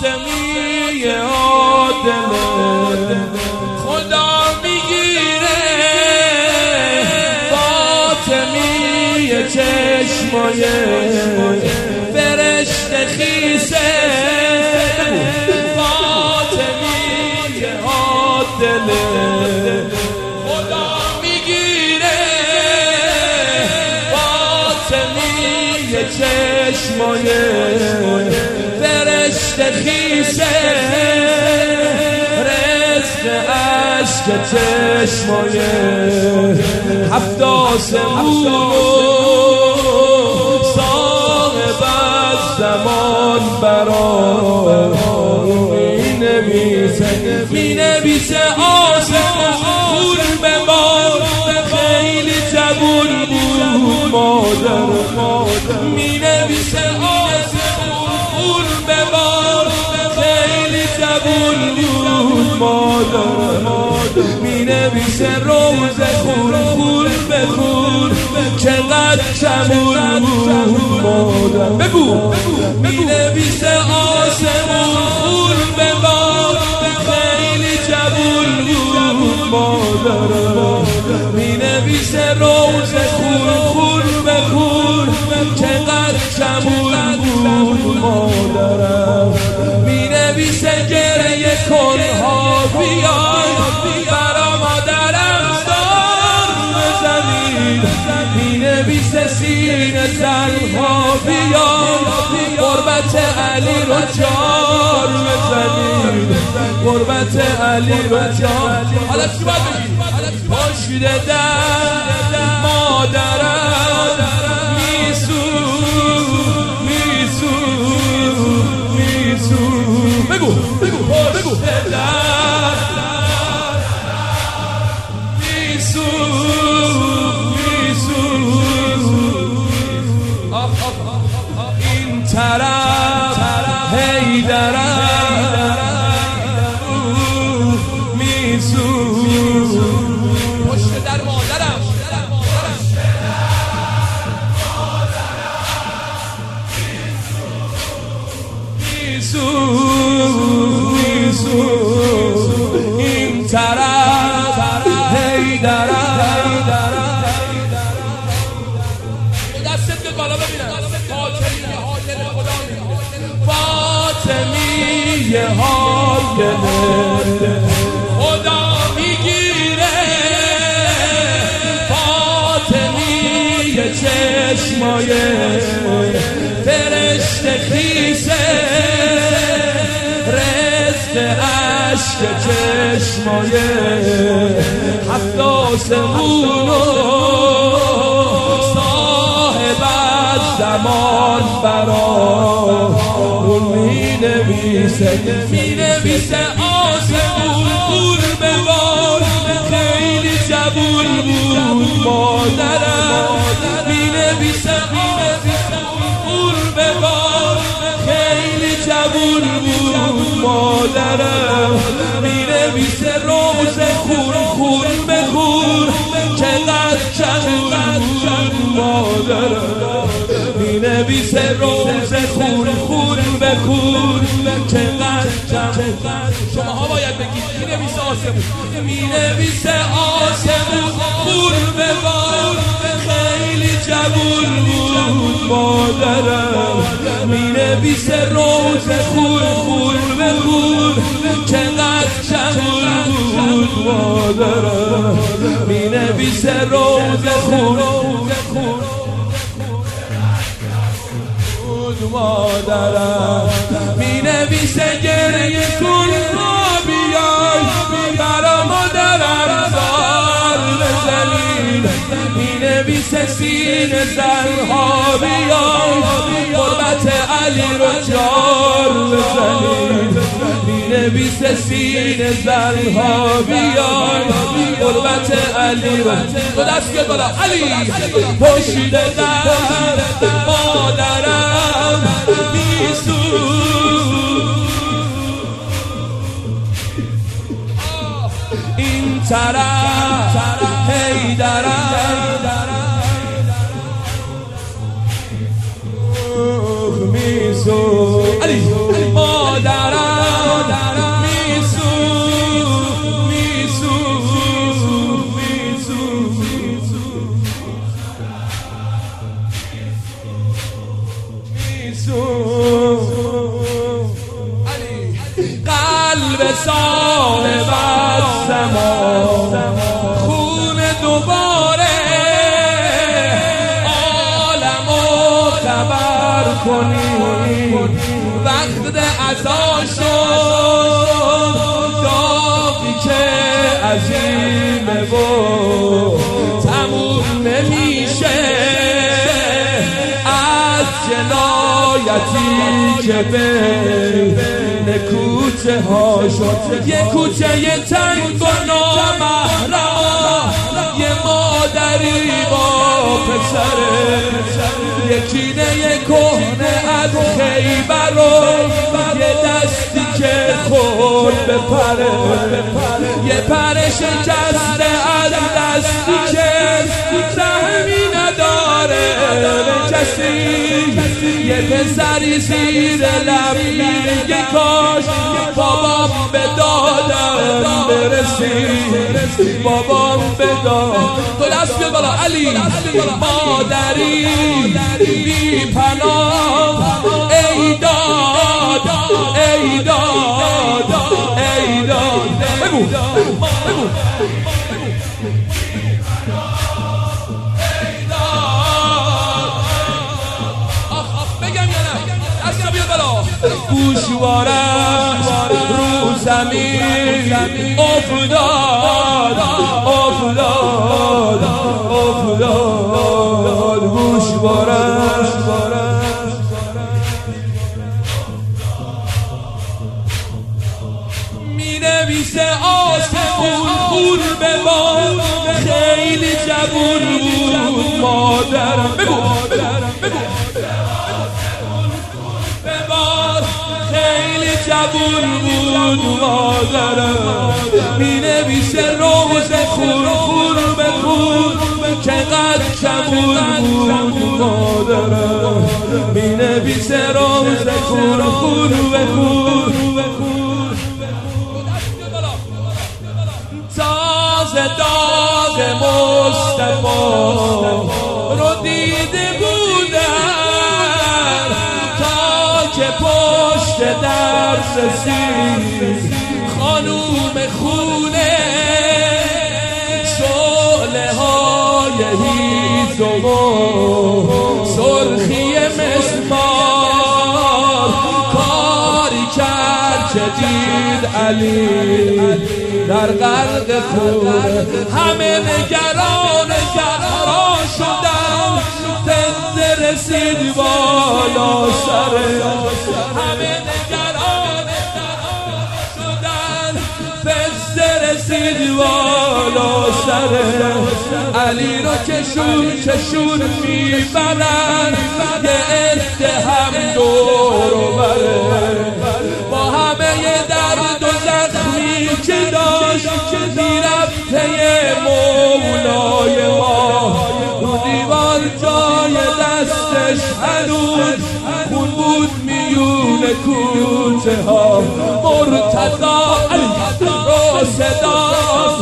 فاطمی عادل خدا میگیره فاطمی چشمای فرشته خیسه فاطمی عادل خدا میگیره فاطمی چشمای فرشته خیسه رزق عشق چشمای 7 آسمون صاحب از زمان برای می نویسه آسمون به بار خیلی جوون بود مادر می نویسه آسمون به بار خیلی جوون بود مادر می نویسه روز خور به خور چقدر چمون بود مادر بگو می نویسه آسمون خور به بار خیلی جوون بود مادر می نویسه روز خور به خور چقدر چمون بود مادرم می نویسه گریه کنها بیای برا مادرم دار بزنید می نویسه سینه زنها بیای قربت علی رو جار بزنید قربت علی رو جار حالا چی باید بگید پشت در مادرم میسو بگو پشت در میسو این طرف حیدرم میسو پشت در مادرم میسو این طرف حیدرم دستت به بالا ببینم فاطمی عادل خدا میگیره فاطمی چشمای فرشته خیسه رزق عشق چشمای 7 آسمون صاحب از زمان برای می نویسه آسمون خور به بار خیلی جوون بود مادرم می نویسه آسمون خور به بار خیلی جوون بود مادرم می نویسه روز خور به خور چقدر جوون بود مادرم می نویسه روز خور به خور چقدر شماها باید بگید می نویسه آسمون می نویسه آسمون خور به بار خیلی جوون بود مادرم می نویسه روز خور به خور چقدر جوون بود مادرم می نویسه روز خور مادرم می نویسه گریه کنها بیای برا مادرم زار بزنید می نویسه سینه زنها بیای قربت علی رو جار بزنید می نویسه سینه زنها بیای قربت علی رو تو دست بیاد بالا علی پشت در مادرم میسو این طرف حیدرم میسو علی مادرم قلب صاحب الزمان خون دوباره عالمو خبر کنی وقت عزا شد داغی که عظیمه و تموم نمیشه از جنایتی که بین کوچه ها شد یه کوچه یه تنگ و نامحرم یه مادری با پسره یکینه یه کهنه از خیبر و یه دستی که خورد به پره یه پره شکسته از دستی که رحمی نداره به کسی یه پسری زیر لب میگه کاش بابام به دادم برسی بابام به دادم تو دست بیاد بالا علی مادری بی پناه ای داد ای داد ای داد بگو گوشوارم رو زمین افتاد افتاد افتاد گوشوارم می نویسه آسمون خون به باد خیلی جوون بود مادرم بگو خیلی جوون بود مادرم می نویسه روز خون به خون که قد کمون بود مادرم می نویسه روز خون به خون تازه داغ مصطفی رو دیده بودن تا که پشت در رسید خانوم خونه شعله های هیزم و سرخی مسمار کاری کرد که دید علی در غرق خون همه نگران زهرا شدن زنده رسید بالا سر همه نگران شدن زنده رسید بالا سر علی رو کشون میبرن یه اتهم دور و بره با همه درد و زخمی که داشت میرفت پی مولای ما رو دیوار جای دستش هنوز خون بود میون کوچه ها مرتضی رو صدا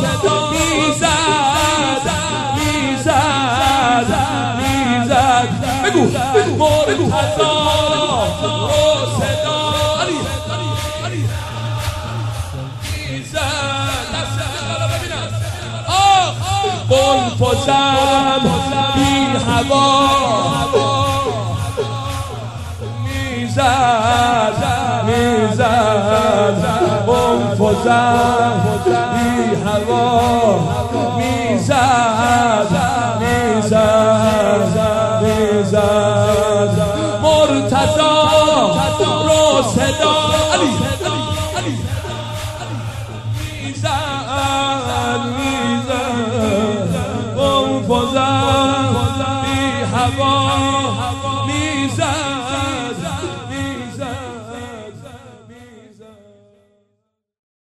میزد بگو مرتضی رو صدا بلفزم بی هوا میزد بلفزم بی هوا